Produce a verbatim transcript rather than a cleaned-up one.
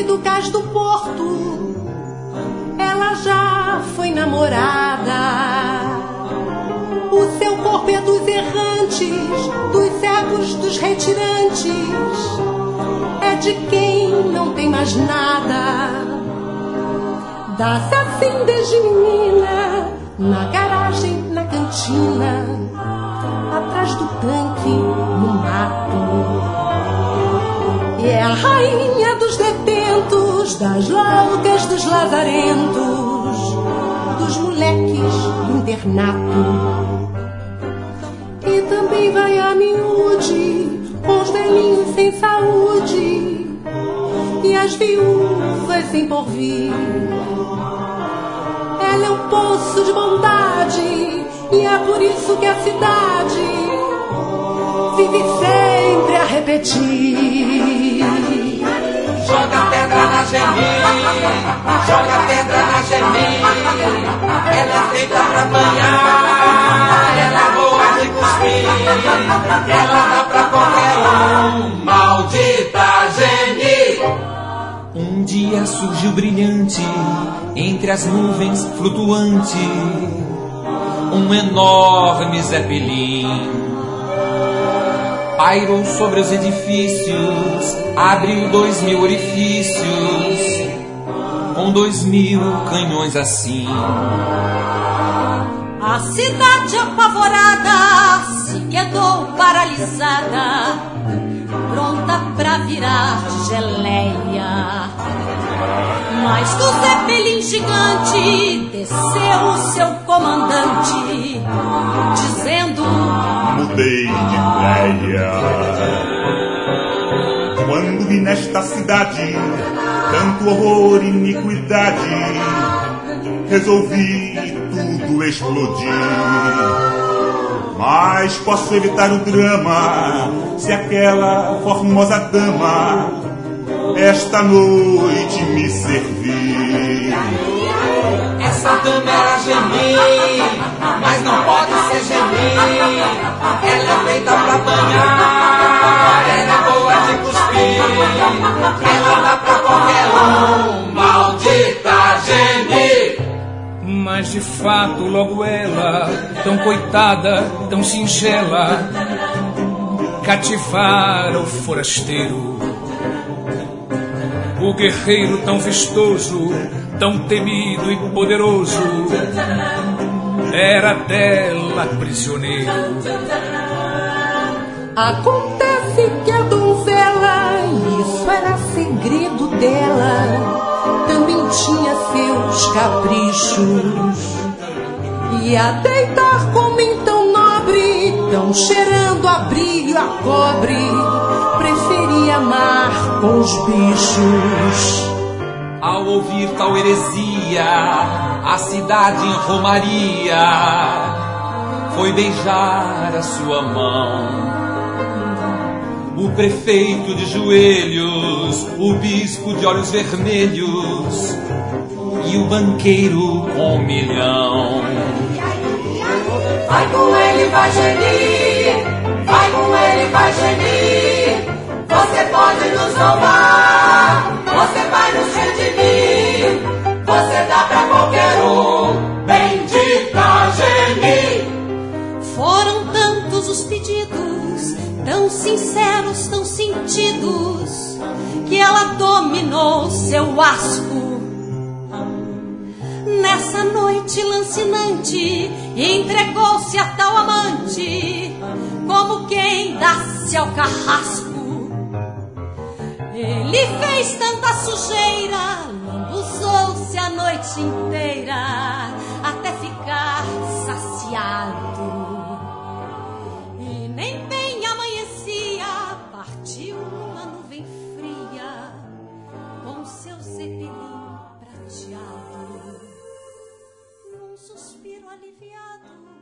do cais do porto, ela já foi namorada. O seu corpo é dos errantes, dos cegos, dos retirantes, é de quem não tem mais nada. Dá-se assim desde menina, na garagem, na cantina, atrás do tanque, no mato. E é a rainha dos detentos, das loucas, dos lazarentos, dos moleques do internato. E também vai a miúde, com os velhinhos sem saúde, e as viúvas sem porvir. Ela é um poço de bondade, e é por isso que a cidade vive sempre a repetir. Joga pedra na Geni, joga pedra na Geni. Ela é feita pra banhar, ela é boa de cuspir, ela dá pra qualquer um, maldita Geni. Um dia surgiu brilhante, entre as nuvens flutuante, um enorme zeppelin. Pairou sobre os edifícios, abriu dois mil orifícios, com dois mil canhões assim. A cidade apavorada se quedou paralisada, pronta pra virar geleia. Mas do Zeppelin gigante desceu o seu comandante, dizendo: mudei de ideia. Quando vi nesta cidade tanto horror e iniquidade, resolvi tudo explodir. Mas posso evitar o drama se aquela formosa dama esta noite me servir. Essa dama era Geni, mas não pode ser Geni. Ela é feita pra banhar, ela é boa de cuspir, ela dá pra qualquer um, maldita Geni. Mas de fato logo ela, tão coitada, tão singela, cativara o forasteiro. O guerreiro tão vistoso, tão temido e poderoso, era dela prisioneiro. Acontece que a donzela, isso era segredo dela, também tinha seus caprichos. E a deitar com homem tão nobre, tão cheirando a brilho a cobre, preferia amar com os bichos. Ao ouvir tal heresia, a cidade em romaria foi beijar a sua mão. O prefeito de joelhos, o bispo de olhos vermelhos e o banqueiro com um milhão. Vai com ele, vai Geni, vai com ele, vai Geni. Você pode nos salvar, você vai nos redimir, você dá pra qualquer um, bendita Geni. Foram tantos os pedidos, tão sinceros, tão sentidos, que ela dominou seu asco. Nessa noite lancinante, entregou-se a tal amante, como quem dá-se ao carrasco. Ele fez tanta sujeira, lambuzou-se a noite inteira, até ficar saciado. E nem bem amanhecia, partiu numa nuvem fria, com seu zeppelin prateado. Num suspiro aliviado,